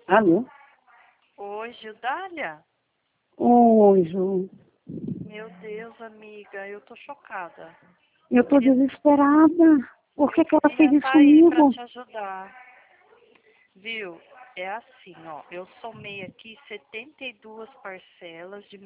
Alô? Oi, Gildália? Oi, Ju. Meu Deus, amiga, eu tô chocada. Eu tô Queria, desesperada. Por que ela fez queria isso estar aí pra comigo? te ajudar. Viu? É assim, ó. Eu somei aqui 72 parcelas de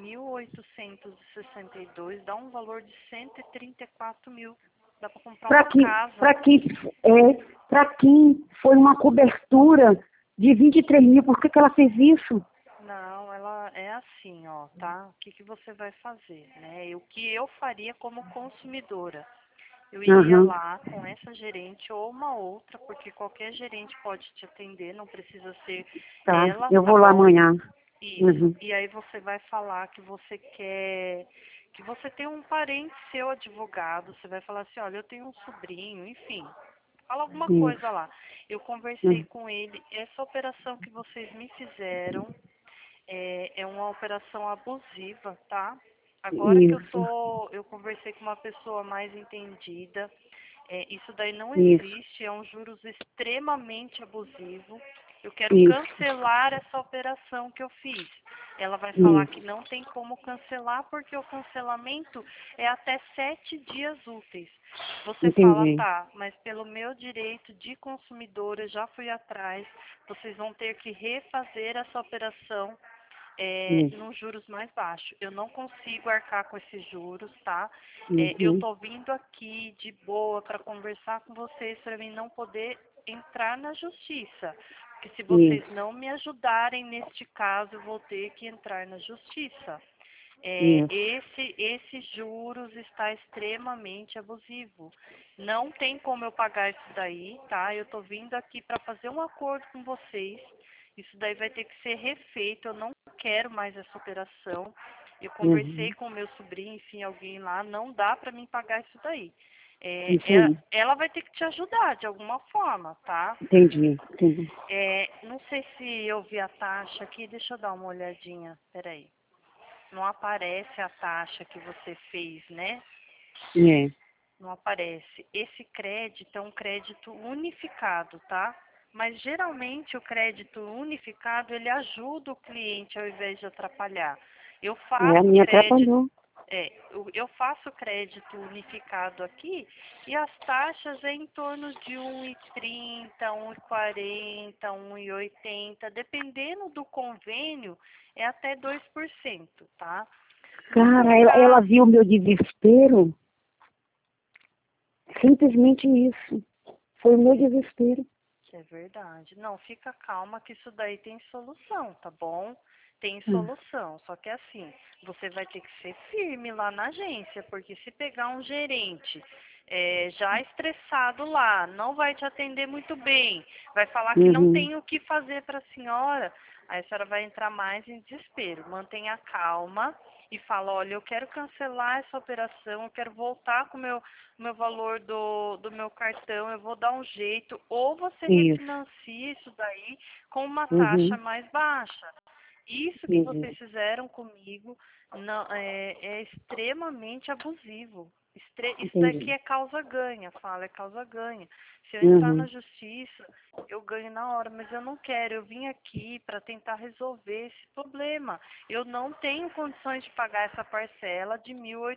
1.862, dá um valor de 134 mil. Dá pra comprar Pra uma que, casa. pra que, pra quem foi uma cobertura de 23 mil? Por que ela fez isso? Não, ela é assim, ó, tá? O que que você vai fazer, né? E o que eu faria como consumidora? Eu iria Aham, lá com essa gerente ou uma outra, porque qualquer gerente pode te atender, não precisa ser tá. ela, Eu tá vou lá bom? amanhã. Isso. Uhum, E aí você vai falar que você quer, que você tem um parente seu advogado, você vai falar assim, olha, eu tenho um sobrinho, enfim. Fala alguma coisa isso. lá. Eu conversei Uhum, com ele, essa operação que vocês me fizeram é uma operação abusiva, tá? Agora que isso, eu conversei com uma pessoa mais entendida, isso daí não isso, existe, é um juros extremamente abusivo. Eu quero isso, cancelar essa operação que eu fiz. Ela vai falar que isso. não tem como cancelar porque o cancelamento é até 7 dias úteis. Você fala, Entendi. tá, mas pelo meu direito de consumidora, eu já fui atrás, vocês vão ter que refazer essa operação Isso. nos juros mais baixos. Eu não consigo arcar com esses juros, tá? Eu Uhum, tô vindo aqui de boa para conversar com vocês para mim não poder entrar na justiça. Porque se vocês isso, não me ajudarem neste caso, eu vou ter que entrar na justiça. isso. Esse juros está extremamente abusivo. Não tem como eu pagar isso daí, tá? Eu tô vindo aqui para fazer um acordo com vocês. Isso daí vai ter que ser refeito. Eu não quero mais essa operação. Eu conversei Uhum, com o meu sobrinho, enfim, alguém lá. Não dá para mim pagar isso daí. isso aí. Ela vai ter que te ajudar de alguma forma, tá? Entendi, entendi. Não sei se eu vi a taxa aqui. Deixa eu dar uma olhadinha. Peraí. Não aparece a taxa que você fez, né? É. Não aparece. Esse crédito é um crédito unificado, tá? Mas geralmente o crédito unificado ele ajuda o cliente ao invés de atrapalhar. Eu É, faço me crédito, atrapalhou. eu faço crédito unificado aqui e as taxas é em torno de 1,30, 1,40, 1,80, dependendo do convênio, é até 2%, tá? No seu Cara, ela caso, viu o meu desespero. Simplesmente isso. Foi o meu desespero. é verdade. Não, fica calma que isso daí tem solução, tá bom? Tem Hum, solução. Só que assim, você vai ter que ser firme lá na agência, porque se pegar um gerente já estressado lá, não vai te atender muito bem, vai falar que não Uhum, tem o que fazer para a senhora, aí a senhora vai entrar mais em desespero. Mantenha calma e fala, olha, eu quero cancelar essa operação, eu quero voltar com o meu valor do meu cartão, eu vou dar um jeito, ou você isso. refinancia isso daí com uma taxa Uhum, mais baixa. Isso que vocês entendi. fizeram comigo não, é extremamente abusivo. Isso daqui Entendi. é causa ganha, fala, é causa ganha. Se eu entrar na Uhum, justiça, eu ganho na hora, mas eu não quero. Eu vim aqui para tentar resolver esse problema. Eu não tenho condições de pagar essa parcela de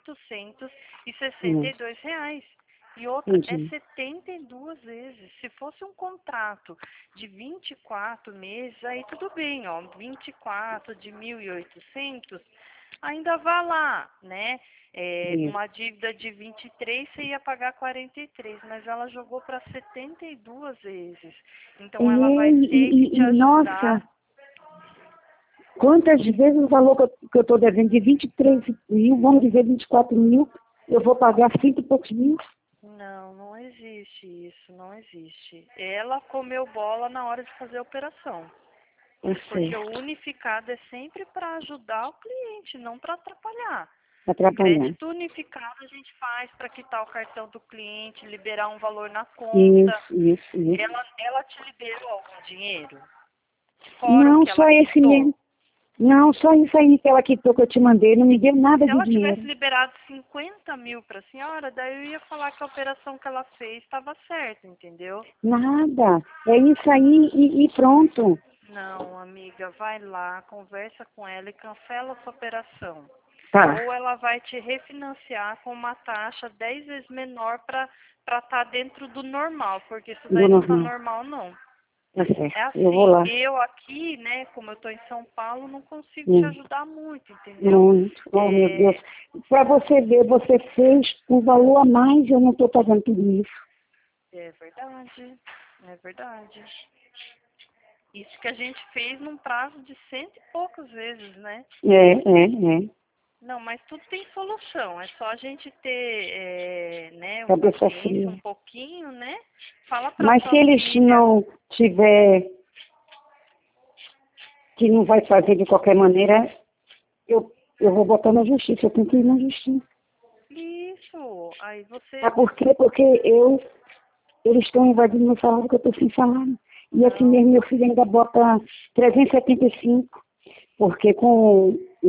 isso. R$ 1.862. E outra, é Entendi. 72 vezes. Se fosse um contrato de 24 meses, aí tudo bem, ó, 24 de 1.800, ainda vá lá, né? Isso. Uma dívida de 23 você ia pagar 43, mas ela jogou para 72 vezes. Então ela vai ter que te Nossa, ajudar. quantas vezes o valor que eu estou devendo de 23 mil, vamos dizer 24 mil, eu vou pagar 5 e poucos mil? Não, não existe isso, não existe. Ela comeu bola na hora de fazer a operação. Eu Porque sei. o unificado é sempre para ajudar o cliente, não para atrapalhar. Atrapalhar. Crédito unificado a gente faz para quitar o cartão do cliente, liberar um valor na conta. Isso. Ela te liberou algum dinheiro? Fora o Não, que ela só esse quitou? mesmo. Não, só isso aí que ela quitou que eu te mandei. Não me deu nada Se de ela tivesse dinheiro. liberado 50 mil para a senhora, daí eu ia falar que a operação que ela fez estava certa, entendeu? Nada. É isso aí e pronto. Não, amiga, vai lá, conversa com ela e cancela a sua operação. Tá, Ou ela vai te refinanciar com uma taxa 10 vezes menor para estar dentro do normal, porque isso do daí não está normal. normal, não. Tá É certo, eu vou assim, lá. eu aqui, né, como eu estou em São Paulo, não consigo te Hum, ajudar muito, entendeu? muito. Oh, meu Deus. É, Para você ver, você fez um valor a mais, eu não estou pagando tudo isso. é verdade, é verdade. Isso que a gente fez num prazo de 100 e poucas vezes, né? É. Não, mas tudo tem solução. É só a gente ter, né, Cabeça paciência um fria. pouquinho, né? Fala pra Mas se sua eles filha. não tiver, que não vai fazer de qualquer maneira, eu vou botar na justiça, eu tenho que ir na justiça. Isso. Aí você. Sabe por quê? Porque eles estão invadindo meu salário, que eu estou sem salário. E assim Não. mesmo, meu filho ainda bota 375, porque com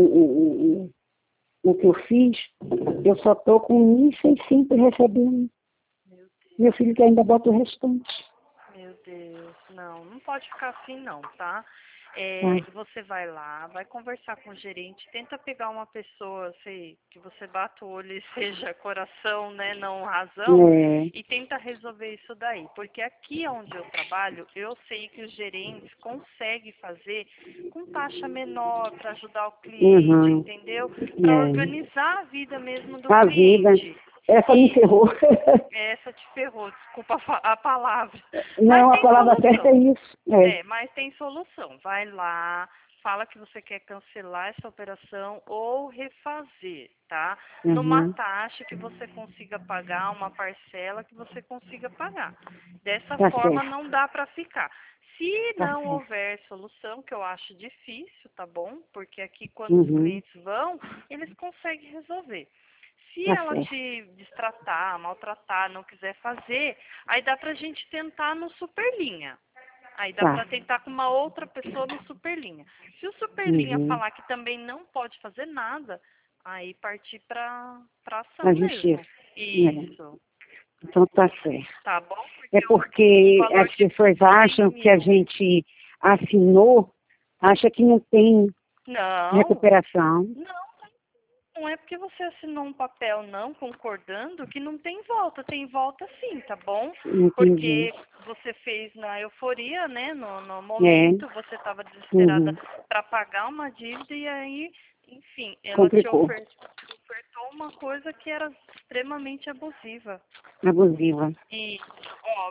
o que eu fiz, eu só estou com 1.600 recebendo. Meu Meu Deus. filho que ainda bota o restante. Meu Deus. Não, não pode ficar assim não, tá? Tá? Você vai lá, vai conversar com o gerente, tenta pegar uma pessoa, sei, que você bata o olho e seja coração, né, não razão, É. e tenta resolver isso daí. Porque aqui onde eu trabalho, eu sei que os gerentes conseguem fazer com taxa menor para ajudar o cliente, Uhum. entendeu? Para É. organizar a vida mesmo do A vida, cliente. essa me Isso. ferrou. Essa te ferrou, desculpa a palavra. Mas Não, a tem palavra certa é solução. isso. É. Mas tem solução. Vai lá, fala que você quer cancelar essa operação ou refazer, tá? Numa Uhum. taxa que você consiga pagar, uma parcela que você consiga pagar. Dessa Tá forma certo, não dá para ficar. Se tá não certo. houver solução, que eu acho difícil, tá bom? Porque aqui quando os Uhum. clientes vão, eles conseguem resolver. Se Tá ela certo. te destratar, maltratar, não quiser fazer, aí dá pra gente tentar no Superlinha. Aí dá Tá. pra tentar com uma outra pessoa no Superlinha. Se o Superlinha Uhum. falar que também não pode fazer nada, aí partir pra Na ação justiça. mesmo. É. Isso. Então tá certo. Tá bom? É Porque um porque valor as de pessoas 100 acham que a mil. gente assinou, acha que não tem Não, recuperação. não. Não é porque você assinou um papel não concordando que não tem volta sim, tá bom? Entendi. Porque você fez na euforia, né? No É. momento, você estava desesperada Uhum. para pagar uma dívida e aí, enfim, ela te Complicou. ofertou uma coisa que era extremamente abusiva. Abusiva. E, ó,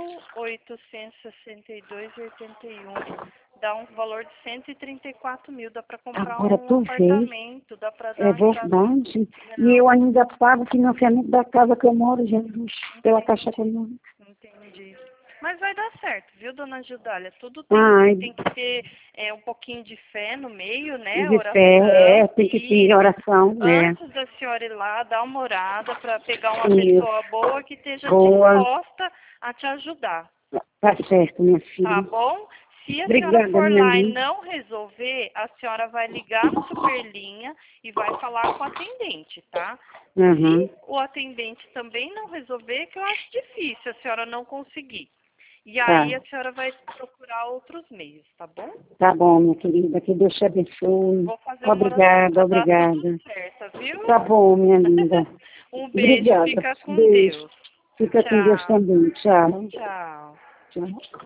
1.862,81 dá um valor de 134 mil, dá para comprar Agora um tu vê, apartamento, dá para é dar uma entrada. verdade. E Não, eu ainda pago o financiamento da casa que eu moro, Jesus, pela Caixa entendi, Econômica. entendi. Mas vai dar certo, viu, dona Gildália? Tudo Ai, tem que ter um pouquinho de fé no meio, né? de fé, Oração. tem que ter Isso. oração, Antes da senhora ir lá, dar uma orada para pegar uma isso. pessoa boa que esteja Boa, disposta a te ajudar. tá certo, minha Tá filha. bom? Se a senhora Obrigada, for minha lá e amiga. não resolver, a senhora vai ligar no Superlinha e vai falar com o atendente, tá? Uhum. Se o atendente também não resolver, que eu acho difícil a senhora não conseguir. E Tá, aí a senhora vai procurar outros meios, tá bom? tá bom, minha querida, que Deus te abençoe. Vou fazer uma oração Obrigada, para dar tudo obrigada. certo, viu? Tá bom, minha linda. Um beijo, Obrigada. fica com Beijo. Deus. Fica com Deus Tchau, também. Tchau. tchau. Tchau.